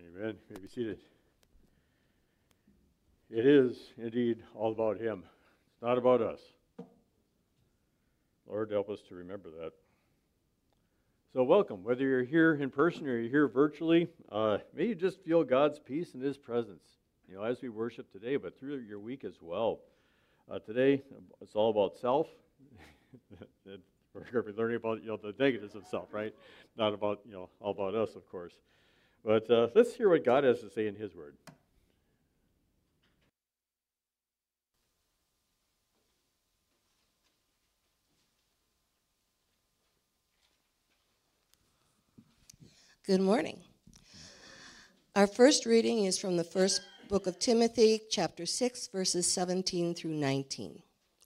Amen. You may be seated. It is indeed all about Him. It's not about us. Lord, help us to remember that. So welcome. Whether you're here in person or you're here virtually, may you just feel God's peace and His presence, as we worship today, but through your week as well. Today, it's all about self. We're going to be learning about the negatives of self, right? Not about all about us, of course. But let's hear what God has to say in His Word. Good morning. Our first reading is from the first book of Timothy, chapter 6, verses 17 through 19.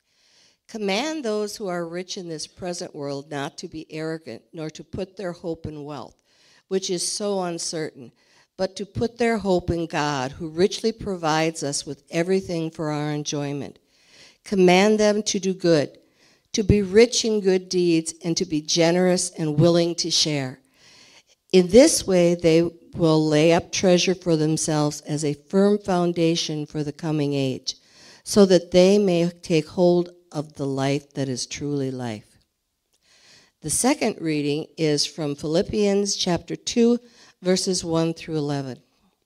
Command those who are rich in this present world not to be arrogant, nor to put their hope in wealth, which is so uncertain, but to put their hope in God, who richly provides us with everything for our enjoyment. Command them to do good, to be rich in good deeds, and to be generous and willing to share. In this way, they will lay up treasure for themselves as a firm foundation for the coming age, so that they may take hold of the life that is truly life. The second reading is from Philippians chapter 2, verses 1 through 11.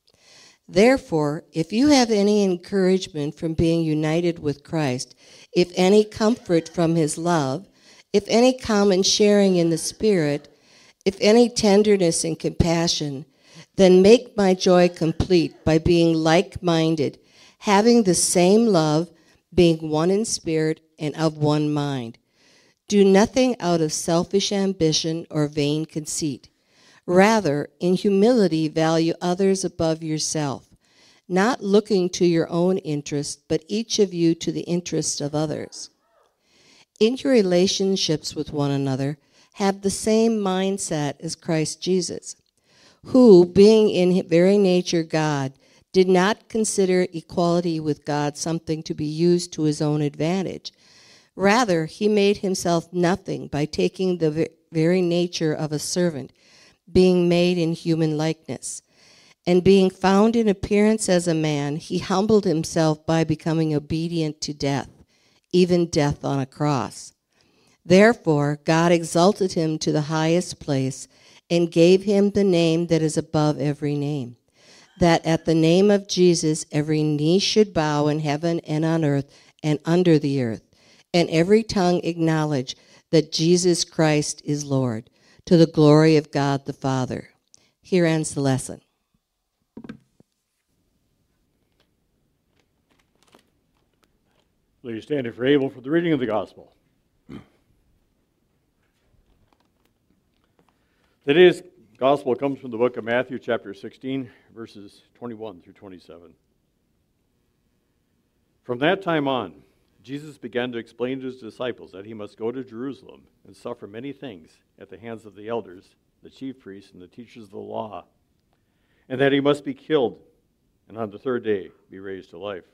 Therefore, if you have any encouragement from being united with Christ, if any comfort from His love, if any common sharing in the Spirit, if any tenderness and compassion, then make my joy complete by being like-minded, having the same love, being one in spirit and of one mind. Do nothing out of selfish ambition or vain conceit. Rather, in humility, value others above yourself, not looking to your own interest, but each of you to the interest of others. In your relationships with one another, have the same mindset as Christ Jesus, who, being in very nature God, did not consider equality with God something to be used to His own advantage. Rather, He made Himself nothing by taking the very nature of a servant, being made in human likeness. And being found in appearance as a man, He humbled Himself by becoming obedient to death, even death on a cross. Therefore, God exalted Him to the highest place and gave Him the name that is above every name, that at the name of Jesus every knee should bow in heaven and on earth and under the earth, and every tongue acknowledge that Jesus Christ is Lord, to the glory of God the Father. Here ends the lesson. Please stand if you're able for the reading of the Gospel. Today's Gospel comes from the book of Matthew, chapter 16, verses 21 through 27. From that time on, Jesus began to explain to His disciples that He must go to Jerusalem and suffer many things at the hands of the elders, the chief priests, and the teachers of the law, and that He must be killed and on the third day be raised to life.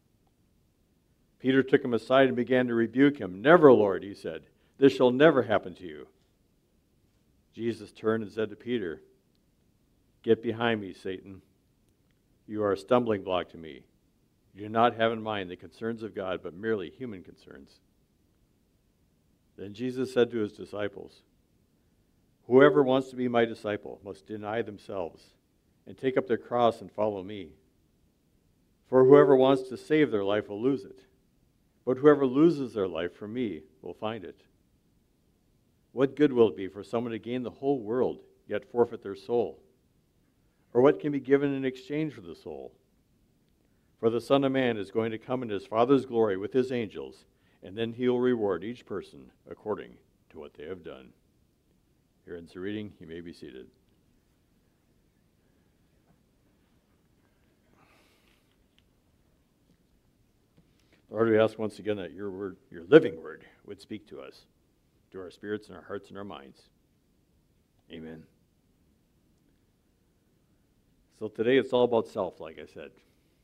Peter took Him aside and began to rebuke Him. "Never, Lord," he said, "this shall never happen to you." Jesus turned and said to Peter, "Get behind me, Satan. You are a stumbling block to me. You do not have in mind the concerns of God, but merely human concerns." Then Jesus said to His disciples, "Whoever wants to be my disciple must deny themselves and take up their cross and follow me. For whoever wants to save their life will lose it, but whoever loses their life for me will find it. What good will it be for someone to gain the whole world, yet forfeit their soul? Or what can be given in exchange for the soul? For the Son of Man is going to come in His Father's glory with His angels, and then He will reward each person according to what they have done." Here ends the reading. You may be seated. Lord, we ask once again that Your word, Your living word, would speak to us, to our spirits and our hearts and our minds. Amen. So today it's all about self, like I said.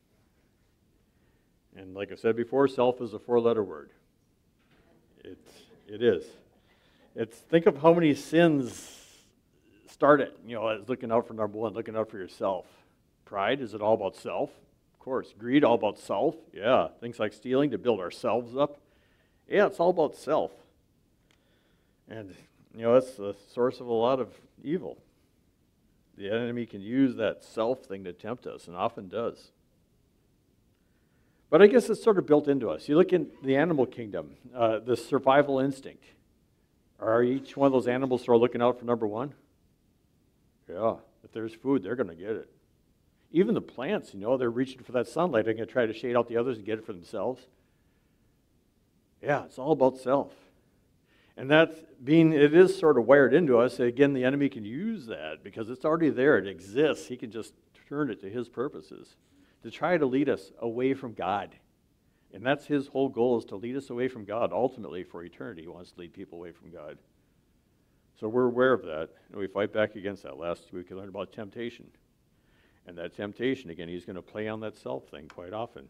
And like I said before, self is a four-letter word. It is. Think of how many sins start it, as looking out for number one, looking out for yourself. Pride, is it all about self? Of course. Greed, all about self? Yeah. Things like stealing to build ourselves up? Yeah, it's all about self. And, that's the source of a lot of evil. The enemy can use that self thing to tempt us, and often does. But I guess it's sort of built into us. You look in the animal kingdom, the survival instinct. Are each one of those animals sort of looking out for number one? Yeah, if there's food, they're going to get it. Even the plants, they're reaching for that sunlight. They're going to try to shade out the others and get it for themselves. Yeah, it's all about self. And it is sort of wired into us. Again, the enemy can use that because it's already there. It exists. He can just turn it to his purposes to try to lead us away from God. And that's his whole goal, is to lead us away from God. Ultimately, for eternity, he wants to lead people away from God. So we're aware of that, and we fight back against that. Last week we learned about temptation. And that temptation, again, he's going to play on that self thing quite often.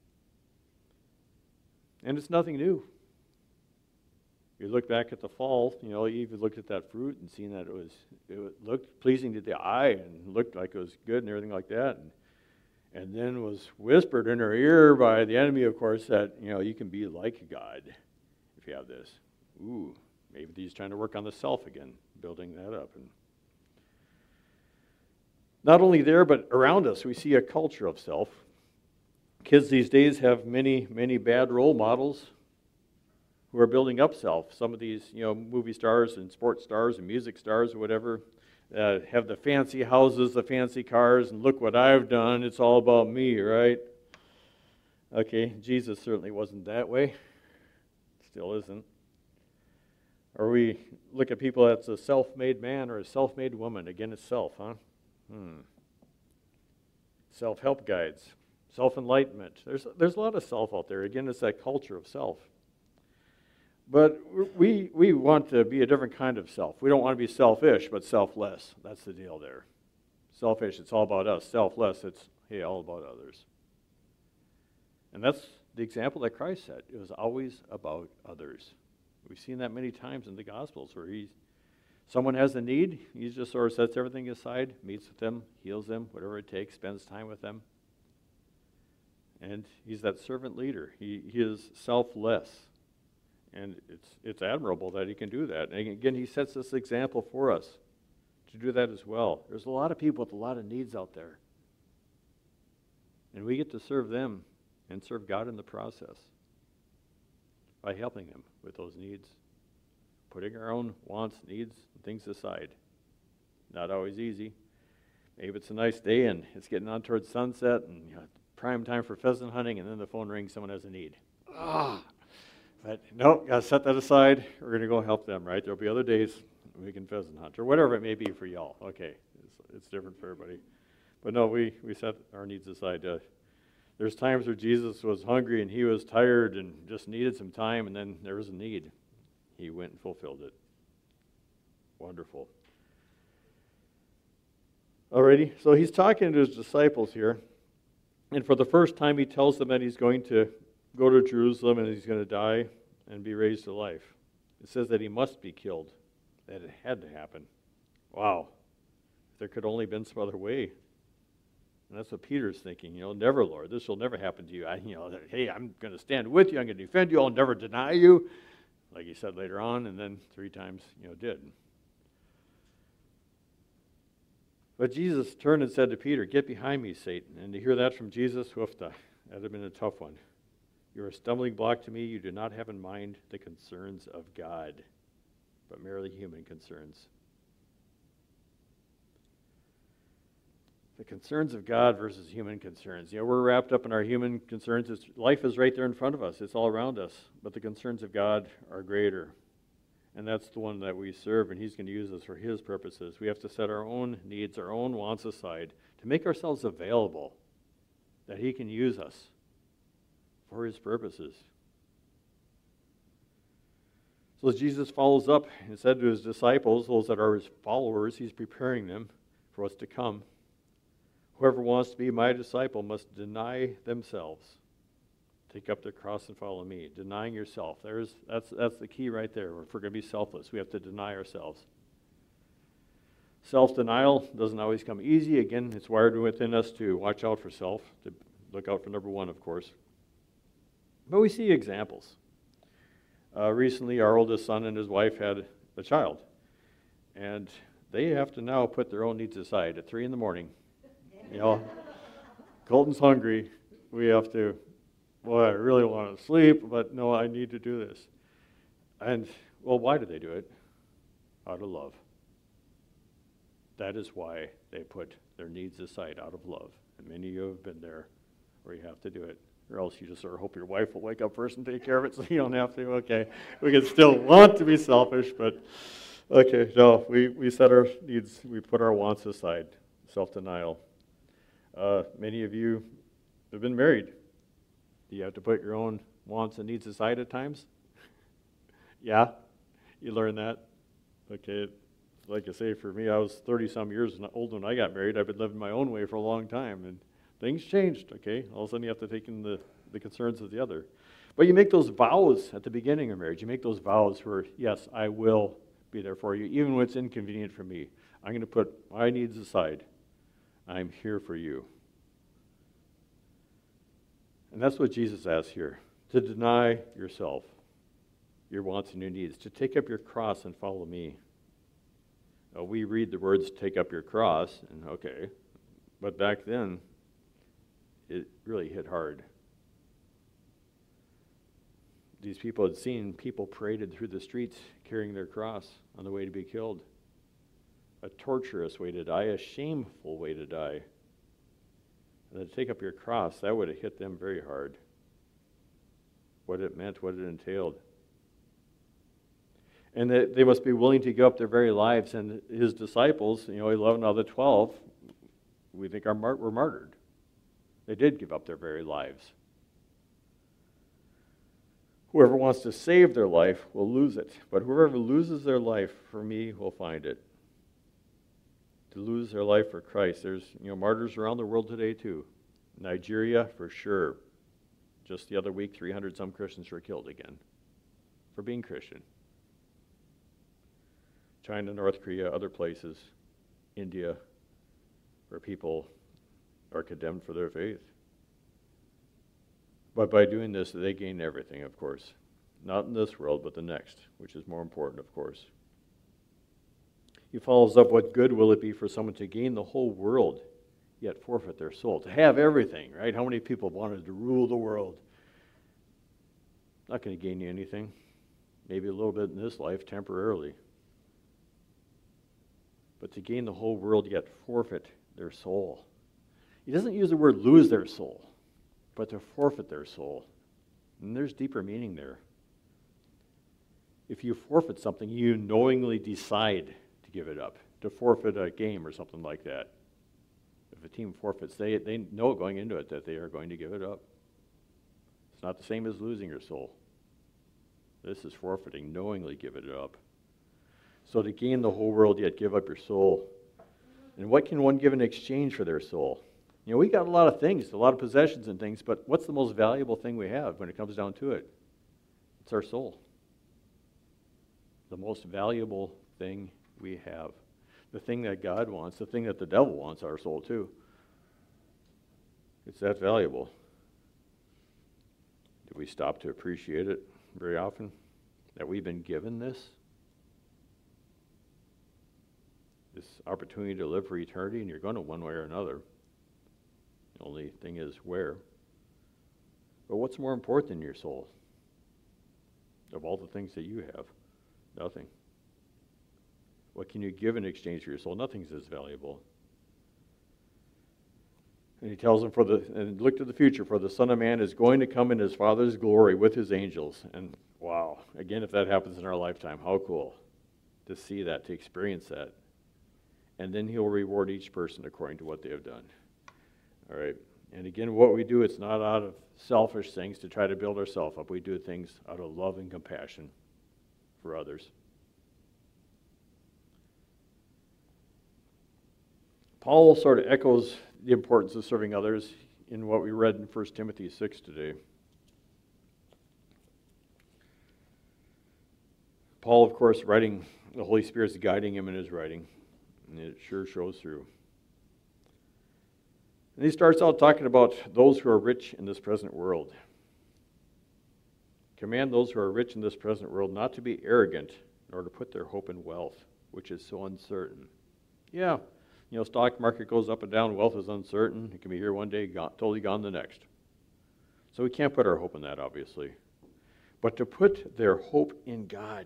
And it's nothing new. You look back at the fall, you even looked at that fruit and seen that it looked pleasing to the eye and looked like it was good and everything like that. And then was whispered in her ear by the enemy, of course, that, you can be like God if you have this. Ooh, maybe he's trying to work on the self again, building that up. And not only there, but around us, we see a culture of self. Kids these days have many, many bad role models who are building up self. Some of these, movie stars and sports stars and music stars or whatever, have the fancy houses, the fancy cars, and look what I've done. It's all about me, right? Okay, Jesus certainly wasn't that way. Still isn't. Or we look at people that's a self-made man or a self-made woman. Again, it's self, huh? Self-help guides, self-enlightenment. There's a lot of self out there. Again, it's that culture of self. But we want to be a different kind of self. We don't want to be selfish, but selfless. That's the deal there. Selfish, it's all about us. Selfless, it's, hey, all about others. And that's the example that Christ set. It was always about others. We've seen that many times in the Gospels where someone has a need, he just sort of sets everything aside, meets with them, heals them, whatever it takes, spends time with them. And he's that servant leader. He is selfless. And it's admirable that he can do that. And again, he sets this example for us to do that as well. There's a lot of people with a lot of needs out there. And we get to serve them and serve God in the process by helping them with those needs, putting our own wants, needs, and things aside. Not always easy. Maybe it's a nice day and it's getting on towards sunset and prime time for pheasant hunting, and then the phone rings, someone has a need. But nope, got to set that aside. We're going to go help them, right? There'll be other days we can pheasant hunt or whatever it may be for y'all. Okay, it's different for everybody. But no, we set our needs aside. There's times where Jesus was hungry and he was tired and just needed some time, and then there was a need. He went and fulfilled it. Wonderful. Alrighty, so he's talking to his disciples here, and for the first time he tells them that he's going to go to Jerusalem and he's going to die and be raised to life. It says that he must be killed, that it had to happen. Wow. If there could only been some other way. And that's what Peter's thinking, never, Lord, this will never happen to you. Hey, I'm going to stand with you, I'm going to defend you, I'll never deny you, like he said later on, and then 3 times, did. But Jesus turned and said to Peter, "Get behind me, Satan." And to hear that from Jesus, woofda, that would have been a tough one. You're a stumbling block to me. You do not have in mind the concerns of God, but merely human concerns. The concerns of God versus human concerns. We're wrapped up in our human concerns. Life is right there in front of us. It's all around us. But the concerns of God are greater. And that's the one that we serve, and he's going to use us for his purposes. We have to set our own needs, our own wants aside to make ourselves available, that he can use us for his purposes. So as Jesus follows up and said to his disciples, those that are his followers, he's preparing them for what's to come. Whoever wants to be my disciple must deny themselves. Take up their cross and follow me. Denying yourself. That's the key right there. If we're going to be selfless, we have to deny ourselves. Self-denial doesn't always come easy. Again, it's wired within us to watch out for self, to look out for number one, of course. But we see examples. Recently, our oldest son and his wife had a child, and they have to now put their own needs aside at 3 a.m. You know, Colton's hungry. We have to, I really want to sleep, but no, I need to do this. And, well, why do they do it? Out of love. That is why they put their needs aside, out of love. And many of you have been there where you have to do it. Or else you just sort of hope your wife will wake up first and take care of it so you don't have to. Okay, we can still want to be selfish, but okay, no, we set our needs, we put our wants aside, self-denial. Many of you have been married. Do you have to put your own wants and needs aside at times? Yeah, you learn that. Okay, like I say, for me, I was 30-some years old when I got married. I've been living my own way for a long time, and things changed, okay? All of a sudden you have to take in the concerns of the other. But you make those vows at the beginning of marriage. You make those vows where, yes, I will be there for you, even when it's inconvenient for me. I'm going to put my needs aside. I'm here for you. And that's what Jesus asks here, to deny yourself, your wants and your needs, to take up your cross and follow me. We read the words, take up your cross, and okay, but back then, it really hit hard. These people had seen people paraded through the streets carrying their cross on the way to be killed. A torturous way to die, a shameful way to die. And to take up your cross, that would have hit them very hard. What it meant, what it entailed. And that they must be willing to give up their very lives. And his disciples, 11 out of the 12, we think were martyred. They did give up their very lives. Whoever wants to save their life will lose it. But whoever loses their life for me will find it. To lose their life for Christ. There's martyrs around the world today too. Nigeria, for sure. Just the other week, 300-some Christians were killed again for being Christian. China, North Korea, other places, India, where people are condemned for their faith. But by doing this, they gain everything, of course. Not in this world, but the next, which is more important, of course. He follows up, what good will it be for someone to gain the whole world, yet forfeit their soul? To have everything, right? How many people wanted to rule the world? Not going to gain you anything. Maybe a little bit in this life, temporarily. But to gain the whole world, yet forfeit their soul. He doesn't use the word lose their soul, but to forfeit their soul. And there's deeper meaning there. If you forfeit something, you knowingly decide to give it up. To forfeit a game or something like that. If a team forfeits, they know going into it that they are going to give it up. It's not the same as losing your soul. This is forfeiting, knowingly give it up. So to gain the whole world, yet give up your soul. And what can one give in exchange for their soul? We got a lot of things, a lot of possessions and things, but what's the most valuable thing we have when it comes down to it? It's our soul. The most valuable thing we have. The thing that God wants, the thing that the devil wants, our soul too. It's that valuable. Do we stop to appreciate it very often? That we've been given this opportunity to live for eternity, and you're going to one way or another. The only thing is where. But what's more important than your soul? Of all the things that you have, nothing. What can you give in exchange for your soul? Nothing's as valuable. And he tells them, and look to the future, for the Son of Man is going to come in his Father's glory with his angels. And wow, again, if that happens in our lifetime, how cool to see that, to experience that. And then he'll reward each person according to what they have done. All right. And again, what we do, it's not out of selfish things to try to build ourselves up. We do things out of love and compassion for others. Paul sort of echoes the importance of serving others in what we read in 1 Timothy 6 today. Paul, of course, writing, the Holy Spirit's guiding him in his writing. And it sure shows through. And he starts out talking about those who are rich in this present world. Command those who are rich in this present world not to be arrogant in order to put their hope in wealth, which is so uncertain. Yeah, stock market goes up and down, wealth is uncertain. It can be here one day, totally gone the next. So we can't put our hope in that, obviously. But to put their hope in God,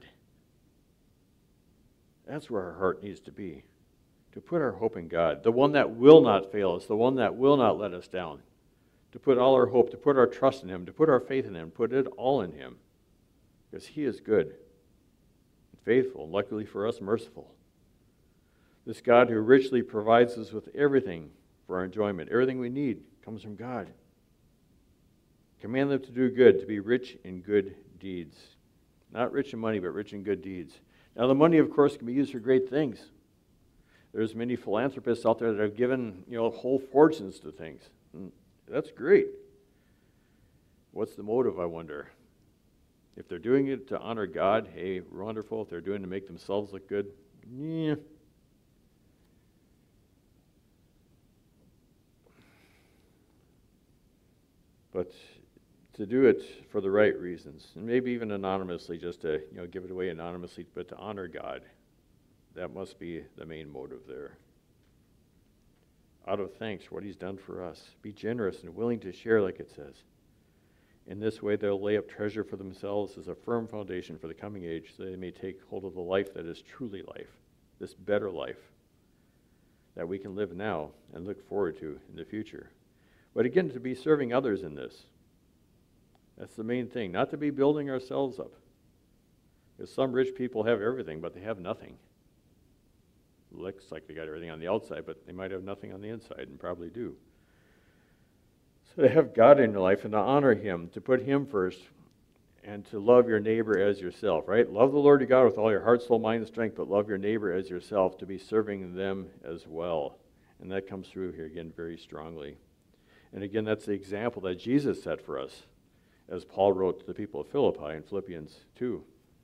that's where our heart needs to be. To put our hope in God, the one that will not fail us, the one that will not let us down. To put all our hope, to put our trust in Him, to put our faith in Him, put it all in Him. Because He is good, and faithful, and luckily for us, merciful. This God who richly provides us with everything for our enjoyment, everything we need, comes from God. Command them to do good, to be rich in good deeds. Not rich in money, but rich in good deeds. Now, the money, of course, can be used for great things. There's many philanthropists out there that have given, whole fortunes to things. And that's great. What's the motive, I wonder? If they're doing it to honor God, hey, wonderful. If they're doing it to make themselves look good, yeah. But to do it for the right reasons, and maybe even anonymously, just to give it away anonymously, but to honor God, that must be the main motive there. Out of thanks for what He's done for us. Be generous and willing to share, like it says. In this way, they'll lay up treasure for themselves as a firm foundation for the coming age, so they may take hold of the life that is truly life, this better life that we can live now and look forward to in the future. But again, to be serving others in this. That's the main thing, not to be building ourselves up. Because some rich people have everything, but they have nothing. Looks like they got everything on the outside, but they might have nothing on the inside, and probably do. So to have God in your life and to honor Him, to put Him first, and to love your neighbor as yourself, right? Love the Lord your God with all your heart, soul, mind, and strength, but love your neighbor as yourself, to be serving them as well. And that comes through here again very strongly. And again, that's the example that Jesus set for us, as Paul wrote to the people of Philippi in Philippians 2.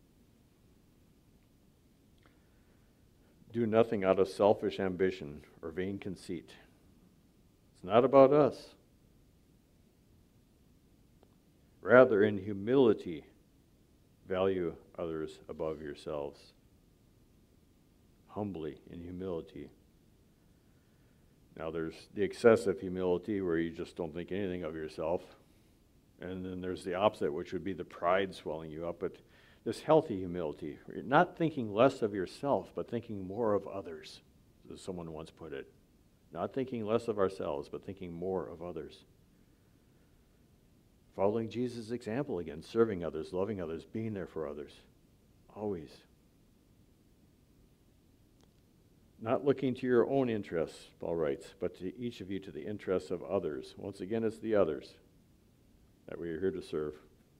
Do nothing out of selfish ambition or vain conceit. It's not about us. Rather, in humility, value others above yourselves. Humbly, in humility. Now, there's the excessive humility where you just don't think anything of yourself. And then there's the opposite, which would be the pride swelling you up. But this healthy humility, you're not thinking less of yourself, but thinking more of others, as someone once put it. Not thinking less of ourselves, but thinking more of others. Following Jesus' example again, serving others, loving others, being there for others. Always. Not looking to your own interests, Paul writes, but to each of you to the interests of others. Once again, it's the others that we are here to serve.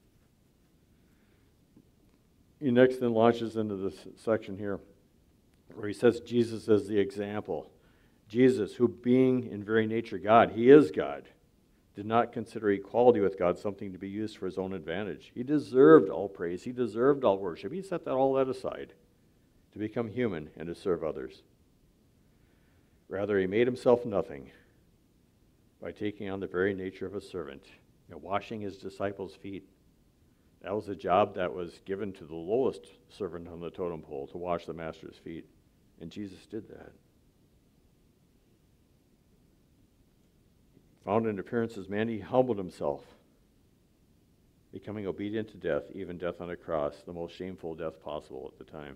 He next then launches into this section here where he says Jesus is the example. Jesus, who being in very nature God, He is God, did not consider equality with God something to be used for His own advantage. He deserved all praise. He deserved all worship. He set all that aside to become human and to serve others. Rather, He made Himself nothing by taking on the very nature of a servant, washing His disciples' feet. That was a job that was given to the lowest servant on the totem pole, to wash the master's feet. And Jesus did that. Found in appearance as man, He humbled Himself, becoming obedient to death, even death on a cross, the most shameful death possible at the time.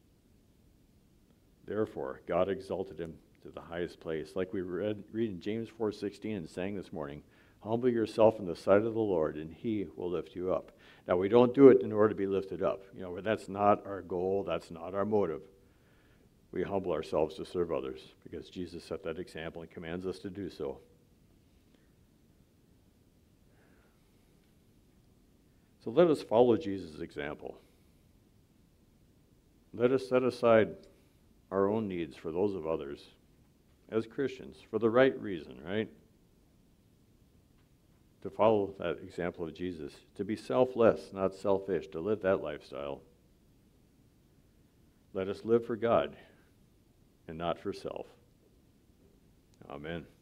Therefore, God exalted Him to the highest place. Like we read in James 4:16 and sang this morning, humble yourself in the sight of the Lord, and He will lift you up. Now, we don't do it in order to be lifted up. That's not our goal. That's not our motive. We humble ourselves to serve others because Jesus set that example and commands us to do so. So let us follow Jesus' example. Let us set aside our own needs for those of others as Christians for the right reason, right? To follow that example of Jesus, to be selfless, not selfish, to live that lifestyle. Let us live for God and not for self. Amen.